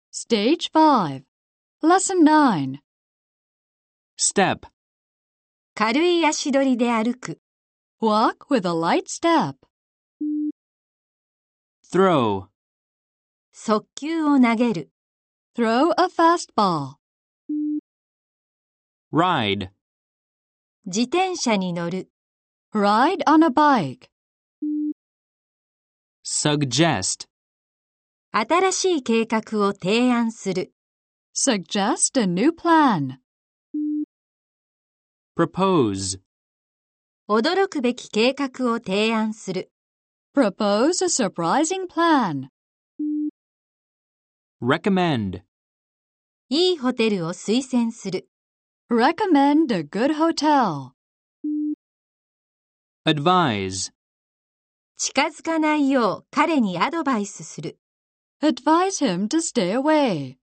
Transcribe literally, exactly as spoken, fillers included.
Stage five. Lesson nine. Step. 軽い足取りで歩く。 Walk with a light step. Throw. 速球を投げる。 Throw a fastball. Ride. 自転車に乗る。 Ride on a bike. Suggest. 新しい計画を提案する。 Suggest a new plan. Propose. 驚くべき計画を提案する。 Propose a surprising plan. Recommend. いいホテルを推薦する。 Recommend a good hotel. Advise. 近づかないよう彼にアドバイスする。 Advise him to stay away.